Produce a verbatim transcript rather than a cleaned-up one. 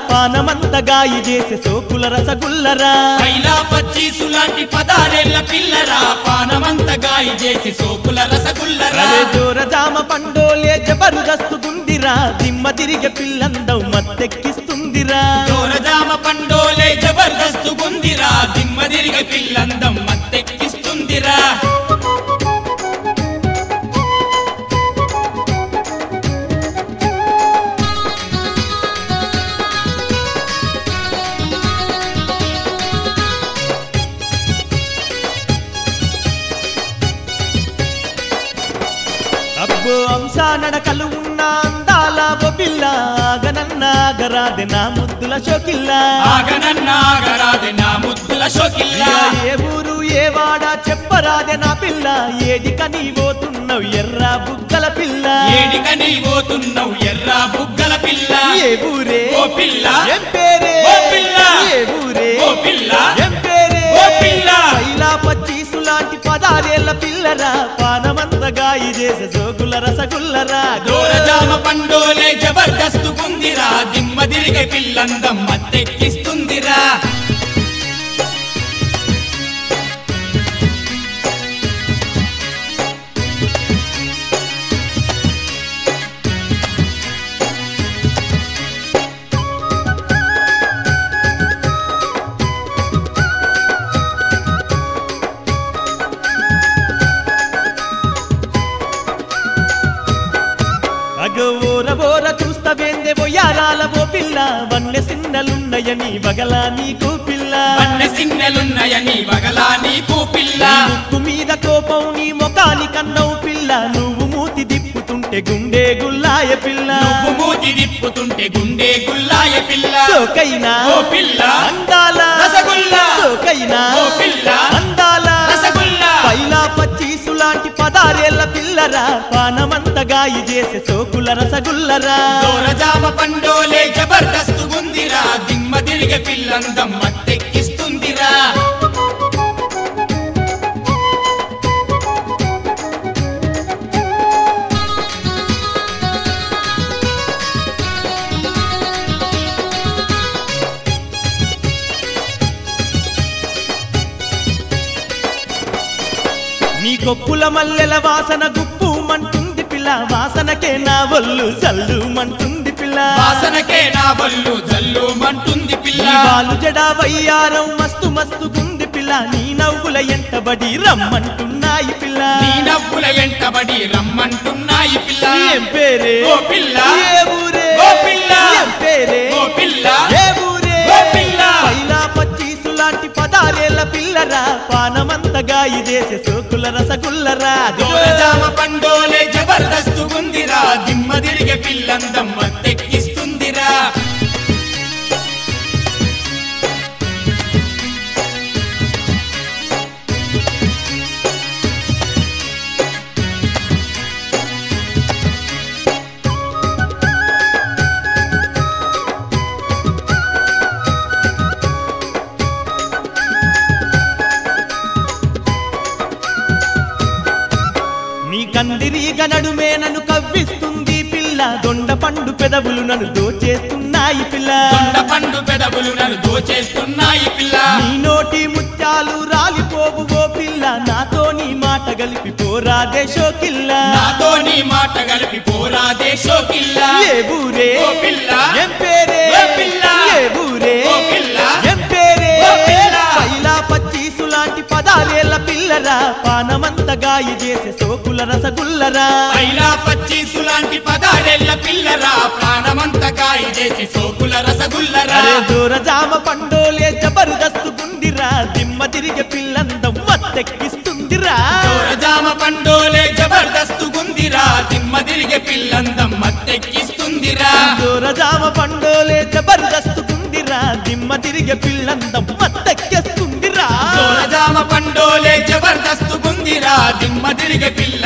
పానమంత గాయి చేసే సోకుల రసగుల్లరా పైలా పచ్చీసులాంటి పదారేళ్ల పిల్లరా పానమంత గాయి చేసి సోకుల రసగుల్లరా జోర జామ పండోలే జబర్దస్తు గుందిరా దిమ్మ తిరిగే పిల్లందం మత్తెక్కిస్తుందిరా జోరజామ పండోలే జబర్దస్తు గుందిరా దిమ్మ తిరిగే పిల్లందం మత్తెక్కిస్తుందిరా అబ్బో అంశ నడకలు ఉన్న అందాల బొబిల్ల ఆగనన్న ఆగరాదే నా ముద్దుల షోకిల్ల ఆగనన్న ఆగరాదే నా ముద్దుల షోకిల్ల ఏ ఊరు ఏ వాడ చెప్పరాదే నా పిల్ల ఏడిక నీ పోతున్నావు ఎర్ర బుగ్గల పిల్ల ఏడిక నీ పోతున్నావు ఎర్ర బుగ్గల పిల్ల ఏ ఊరే ఓ పిల్ల ఏం పేరే ఓ పిల్ల ఏ ఊరే ఓ పిల్ల ఏం పేరే ఓ పిల్ల పైలా పచ్చీసులాంటి పదారేళ్ల పిల్లరా పానమంత గాయి చేసే సోకుల రసగుల్లరా జోరజామ పండోలే జబర్దస్తు గుందిరా దిమ్మ తిరిగే పిల్లందం మత్తెక్కిస్తుందిరా అగో ఓర ఓర చూస్తవేందే బొయ్యారాల ఓ పిల్ల వన్నె సిన్నలున్నయని బగలా నీకు పిల్ల వన్నె సిన్నెలున్నయని బగలా నీకు పిల్ల ముక్కు మీద కోపం నీ మొకాని కన్నవు పిల్ల నువ్వు మూతి దిప్పుతుంటే గుండె గుల్లాయ పిల్ల నువ్వు మూతి దిప్పుతుంటే గుండె గుల్లాయ పిల్ల సోకైనా ఓ పిల్ల అందాల రసగుల్లా సోకైనా ఓ పిల్ల అందాల రసగుల్లా పైలా పచ్చీసులాంటి పదారేళ్ల పిల్లరా పానమంత గాయి చేసే సోకుల రసగుల్లరా జోరజామ పండోలే జబర్దస్తు గుందిరా దిమ్మ తిరిగే పిల్లందం మత్తెక్కిస్తుందిరా నీ కొప్పుల మల్లెల వాసన గుప్పు మంటుంది పిల్ల వాసనకే నా ఒళ్ళు జల్లు మంటుంది పిల్ల వాసనకే నా బల్లు జల్లు మంటుంది పిల్ల నీ వాలు జడా వయ్యారం మస్తు మస్తు గుంది పిల్ల నీ నవ్వుల ఎంటబడి రమ్మంటున్నాయి పిల్ల నీ నవ్వుల ఎంటబడి రమ్మంటున్నాయి పిల్ల ఏం పేరే ఓ పిల్ల ఏ ఊరే ఓ పిల్ల ఏం పేరే ఓ పిల్ల ఏ ఊరే ఓ పిల్ల పైలా పచ్చీసులాంటి పదారేళ్ల పిల్లరా పానమంత గాయి చేసే సోకుల రసగుల్లరా జోరజామ పండోలే జబర్దస్తు గుందిరా దిమ్మ తిరిగే పిల్లందం మత్తెక్కిస్తుందిరా నీ కందిరీగ నడుమే నన్ను కవ్విస్తుంది పిల్ల దొండ పండు పెదవులు నన్ను దోచేస్తున్నాయి పిల్ల దొండ పండు పెదవులు నన్ను దోచేస్తున్నాయి పిల్ల నీ నోటి ముత్యాలు రాలిపోవు ఓ పిల్ల నాతో నీ మాట గలిపి పోరాదే షోకిల్ల నాతో నీ మాట కలిపి పోరాదే షోకిల్ల ఏ ఊరే ఓ పిల్ల ఏం పేరే ఓ పిల్ల ఏ ఊరే ఓ పిల్ల ఏం పేరే ఓ పిల్ల పైలా పచ్చీసులాంటి పదారేళ్ల పిల్లరా పానమంత గాయి చేసే సోకుల రసగుల్లరా పైలా పచ్చీసులాంటి పదాడేళ్ల పిల్లరా ప్రాణమంత కాయి చేసి సోకుల రసగుల్లరా అరే దూర జామ పండోలే జబర్దస్తు గుందిరా దిమ్మ తిరిగే పిల్లందం మత్తెక్కిస్తుందిరా జోరజామ పండోలే జబర్దస్తు గుందిరా దిమ్మ తిరిగే పిల్లందం మత్తెక్కిస్తుందిరా దూర జామ పండోలే జబర్దస్తు గుందిరా దిమ్మ తిరిగే పిల్లందం మత్తెక్కిస్తుందిరా జోరజామ పండోలే జబర్దస్తు గుందిరా దిమ్మ తిరిగే పిల్ల